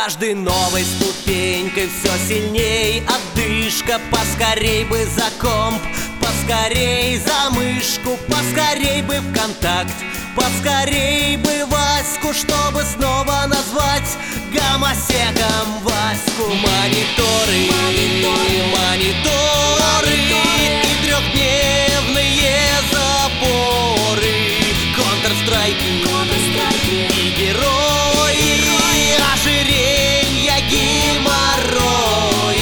каждой новой ступенькой все сильней одышка. Поскорей бы за комп, поскорей за мышку, поскорей бы в контакт, поскорей бы Ваську, чтобы снова назвать гомосеком Ваську. Мониторы, мониторы и трехдневные запоры, контрстрайки и герои, ожиренья, геморрои.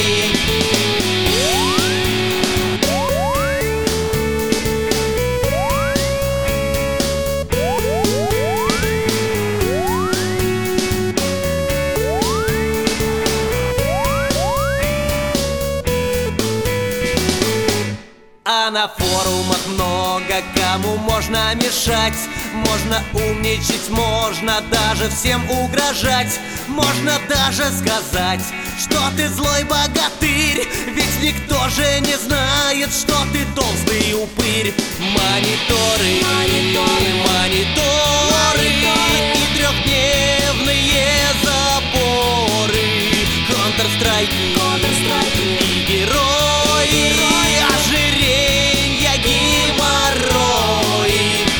А на форумах много кому можно мешать, можно умничать, можно даже всем угрожать, можно даже сказать, что ты злой богатырь, ведь никто же не знает, что ты толстый упырь. Мониторы, мониторы и трехдневные запоры, контрстрайки и герои, ожиренья, геморрои.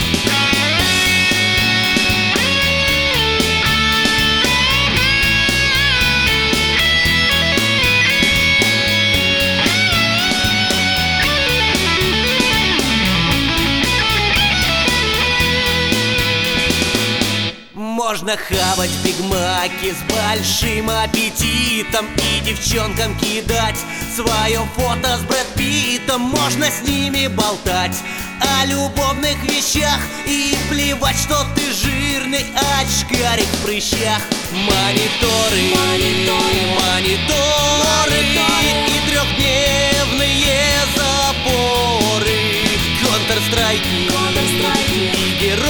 Можно хавать бигмаки с большим аппетитом и девчонкам кидать свое фото с Брэд Питтом. Можно с ними болтать о любовных вещах и плевать, что ты жирный очкарик в прыщах. Мониторы, мониторы и трехдневные запоры, контрстрайки и герои,